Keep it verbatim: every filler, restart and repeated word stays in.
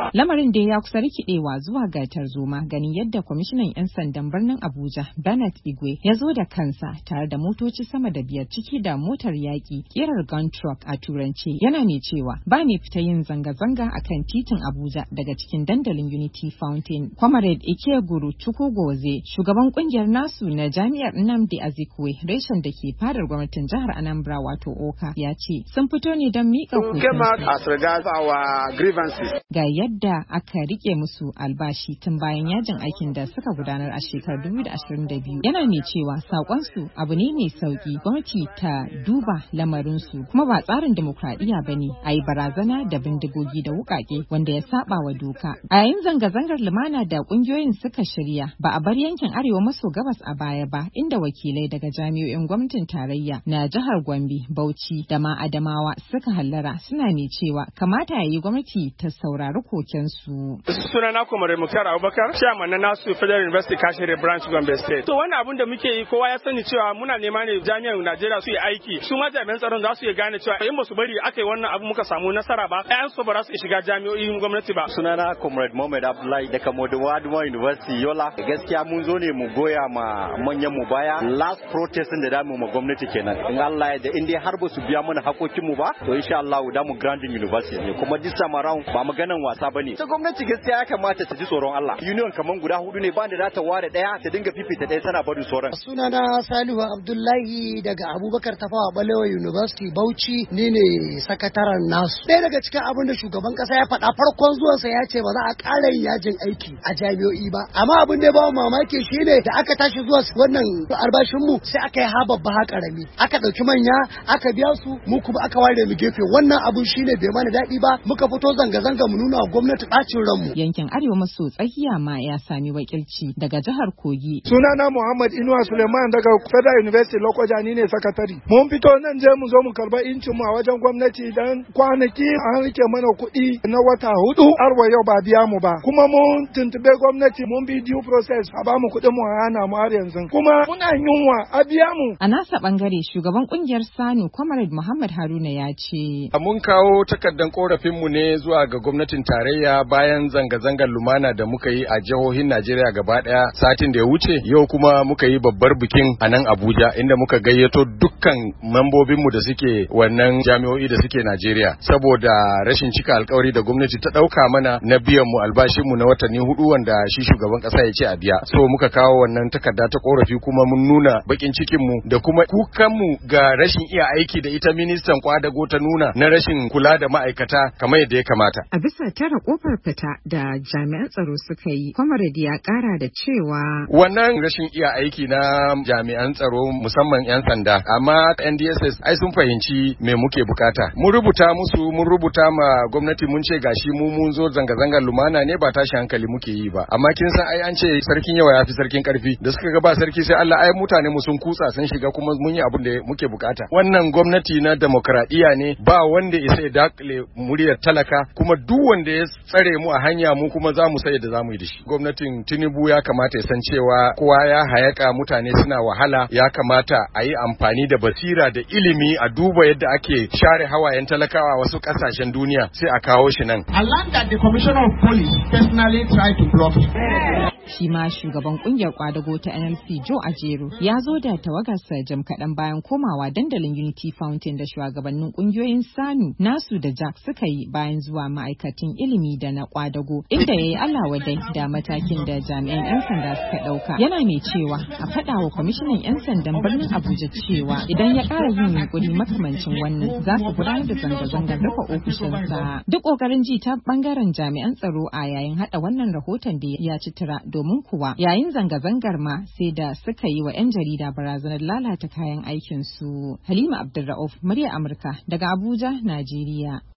Lamarin da ya kusa rikidewa zuwa ga tarzoma ganin yadda kwamishinan 'yan sandan birnin Abuja Bernard Igwe ya zo da kansa tare da motoci sama da biyar ciki da motar yaƙi ƙirar gun truck a turance, yana mai cewa ba mai fita yin zanga-zanga a kan titin Abuja daga cikin dandalin Unity Fountain. Comrade Ikeguru Chukwugoze, shugaban kungiyar nasu na Jami'ar Nnamdi Azikiwe reshen da ke fadar gwamnatin jihar Anambra wato Oka, ya ce sun fito ne don miƙa kukansu ga yadda aka rike musu albashi tun bayan yajin aikin da suka gudanar a shekarar dubu biyu da ashirin da biyu. Yana mai cewa sakonsu abu ne mai sauki, gwamnati ta duba lamarinsu kuma ba tsarin demokradiyya ba ne a yi barazana da bindigogi da wukake wanda ya saba wa doka. A yayin zanga-zangar lumana da kungiyoyin suka shirya, ba a bar yankin arewa maso gabas a baya ba, inda wakilai daga jami'o'in gwamnatin tarayya na jihar Gombe, Bauchi da ma Adamawa suka hallara, suna mai cewa kamata ya yi gwamnati ta saurari kokensu. Sunana Comrade Muktar Abubakar, chairman na Nasu Federal University Kashere Branch Gombe State. To wannan abun da muke yi kowa ya sani cewa muna nema ne jami'an Najeriya su yi aiki. Su ma jami'an tsaron za su iya gane cewa in ba su bari aka yi wannan abu muka samu nasara ba, ƴan su ba za su shiga jami'o'in gwamnati ba. Sunana Comrade Mohammed Abdullahi daga Modowa Adama University Yola. Gaskiya mun zo ne mu goya ma manyan mu baya. Last protest da damu ma gwamnati kenan. In Allah ya da in dai har ba su biya mana hakokin mu ba, to insha Allah da mu granting university ne. Kuma this time around ba maganan wasa bane. Ta gwamnati gaskiya ya kamata ta ji tsoron Allah. Union kaman guda hudu ne, ba da za ta ware daya ta dinga fifita daya tana barin sauran. Sunana Salihu Abdullahi daga Abubakar Tafawa Balewa University Bauchi, ni ne sakataren nasu. Ɗaya daga cikin abin da shugaban kasa ya faɗa farkon zuwansa ya ce ba za a ƙara yin yajin aiki a jami'o'i ba. Amma abin da ya bawa mamaki shine da aka tashi zuwa wannan albashin mu sai aka yi ha babba ha karami. Aka ɗauki manya aka biya su, mu kuma aka ware mu gefe. Wannan abun shine bai mana daɗi ba, muka fito zanga-zanga mu nuna wa gwamnati ɓacin ranmu. Yankin arewa maso tsakiya ma ya sami wakilci daga jihar Kogi. Sunana Muhammad Inuwa Suleiman daga Federal University Lokoja, ni ne sakatari. Mun fito nan je mu zo mu karba incin mu a wajen gwamnati dan kwanaki an rike mana kuɗi na wata hudu har wa yau ba biya mu ba. Kuma mun tuntube gwamnati mun bi due process a ba mu kuɗin mu hana mu har yanzu. Kuma muna yunwa a biya mu. A nasa bangare shugaban kungiyar Sanu Comrade Muhammad Haruna ya ce. Mun kawo takardar korafin mu ne zuwa ga gwamnatin tarayya bayan zanga-zangar lumana da muka yi a jihohin Najeriya gaba daya satin da ya wuce. Yau kuma muka yi babbar bikin a nan Abuja inda muka gayyato dukkan mambobin mu da suke wannan jami'o'i da suke Najeriya saboda rashin cika alkawari da gwamnati ta dauka mana na biyan mu albashin mu na watanni hudu wanda shi shugaban kasa ya ce a biya. So muka kawo wannan takarda ta korafi kuma mun nuna bakin cikin mu da kuma kukan mu ga rashin iya aiki da ita ministan kwadago ta nuna na rashin kula da ma'aikata kamar yadda ya kamata. A bisa tara kofar fita da jami'an tsaro suka yi, Comrade ya kara da cewa wannan rashin iya aiki na jami'an tsaro musamman 'yan sanda, amma N D S S ai sun fahimci me muke bukata. Mun rubuta musu, mun rubuta ma gwamnati mun ce gashi mu mun zo zanga-zangar lumana ne ba tashi hankali muke yi ba. Amma kin san ai an ce sarkin yawa yafi sarkin karfi. Da suka ga ba sarki sai Allah ai mutane mu sun kutsa sun shiga kuma mun yi abin da muke bukata. Wannan gwamnati na demokradiya ne, ba wanda isa ya dakile muryar talaka, kuma duk wanda ya tsare mu a hanya mu kuma za mu sai da za mu yi da shi. Gwamnatin Tinubu ya kamata ya san cewa kowa ya hayaka, mutane suna wahala, ya kamata a yi amfani da basira da ilimi a duba yadda ake share hawayen talakawa wasu kasashen duniya sai a kawo shi nan. I learned that the Commissioner of Police personally tried to block it. Shi ma shugaban kungiyar kwadago ta N L C Joe Ajero ya zo da tawagarsa jam kaɗan bayan komawa dandalin Unity Fountain da shugabannin kungiyoyin Sanu, Nasu da Jack suka yi bayan zuwa ma'aikatan ilimi da na kwadago, inda ya yi alawadai da matakin da jami'an 'yan sanda suka ɗauka. Yana mai cewa a faɗa wa kwamishinan 'yan sandan birnin Abuja cewa idan ya ƙara yin yunkuri makamancin wannan za su gudanar da zanga-zangar rufe ofishinsa. Duk ƙoƙarin ji ta ɓangaren jami'an tsaro a yayin haɗa wannan rahoton da ya ci tura, domin kuwa yayin zanga-zangar ma sai da suka yi wa 'yan jarida barazanar lalata kayan aikinsu. Halima Abdulra'uf, murya Amurka daga Abuja, Najeriya.